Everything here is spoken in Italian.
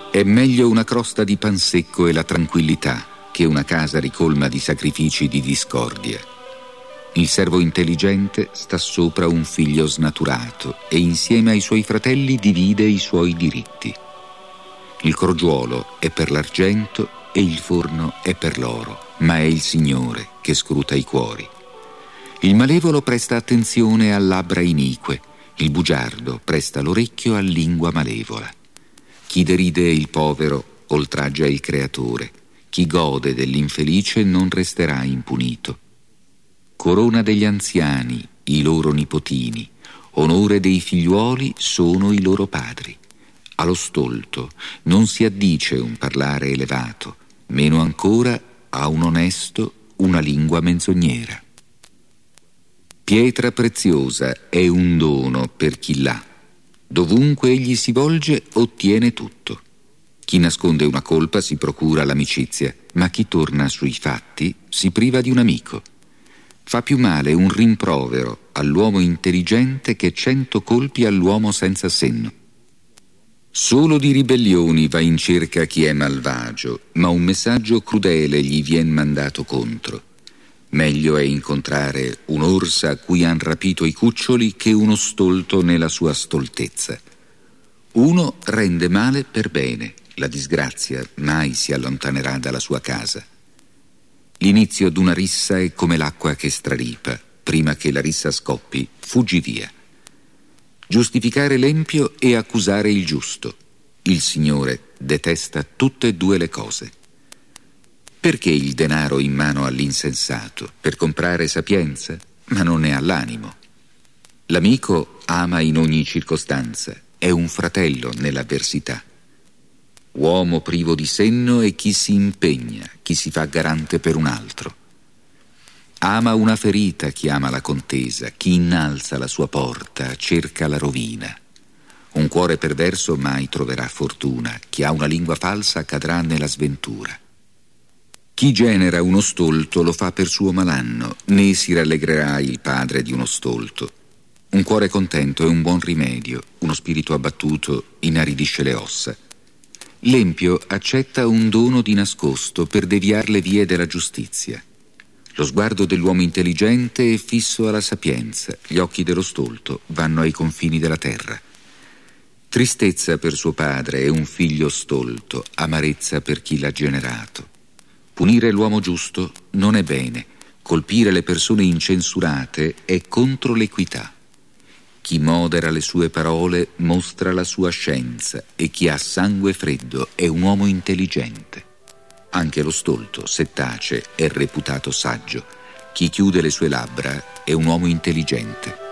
È meglio una crosta di pan secco e la tranquillità che una casa ricolma di sacrifici di discordia. Il servo intelligente sta sopra un figlio snaturato e insieme ai suoi fratelli divide i suoi diritti. Il crogiuolo è per l'argento e il forno è per l'oro, ma è il Signore che scruta i cuori. Il malevolo presta attenzione a labbra inique, il bugiardo presta l'orecchio a lingua malevola. Chi deride il povero oltraggia il Creatore, chi gode dell'infelice non resterà impunito. Corona degli anziani, i loro nipotini, onore dei figliuoli sono i loro padri. Allo stolto non si addice un parlare elevato, meno ancora a un onesto una lingua menzognera. Pietra preziosa è un dono per chi l'ha. Dovunque egli si volge ottiene tutto. Chi nasconde una colpa si procura l'amicizia, ma chi torna sui fatti si priva di un amico. Fa più male un rimprovero all'uomo intelligente che 100 colpi all'uomo senza senno. Solo di ribellioni va in cerca chi è malvagio, ma un messaggio crudele gli vien mandato contro. Meglio è incontrare un'orsa a cui han rapito i cuccioli che uno stolto nella sua stoltezza. Uno rende male per bene, la disgrazia mai si allontanerà dalla sua casa. L'inizio d'una rissa è come l'acqua che straripa, prima che la rissa scoppi, fuggi via. Giustificare l'empio e accusare il giusto. Il Signore detesta tutte e due le cose. Perché il denaro in mano all'insensato? Per comprare sapienza? Ma non ne ha l'animo. L'amico ama in ogni circostanza, è un fratello nell'avversità. Uomo privo di senno è chi si impegna, chi si fa garante per un altro. Ama una ferita chi ama la contesa, chi innalza la sua porta cerca la rovina. Un cuore perverso mai troverà fortuna, chi ha una lingua falsa cadrà nella sventura. Chi genera uno stolto lo fa per suo malanno, né si rallegrerà il padre di uno stolto. Un cuore contento è un buon rimedio, uno spirito abbattuto inaridisce le ossa. L'empio accetta un dono di nascosto per deviar le vie della giustizia. Lo sguardo dell'uomo intelligente è fisso alla sapienza, gli occhi dello stolto vanno ai confini della terra. Tristezza per suo padre è un figlio stolto, amarezza per chi l'ha generato. Punire l'uomo giusto non è bene, colpire le persone incensurate è contro l'equità. Chi modera le sue parole mostra la sua scienza e chi ha sangue freddo è un uomo intelligente. Anche lo stolto, se tace, è reputato saggio. Chi chiude le sue labbra è un uomo intelligente.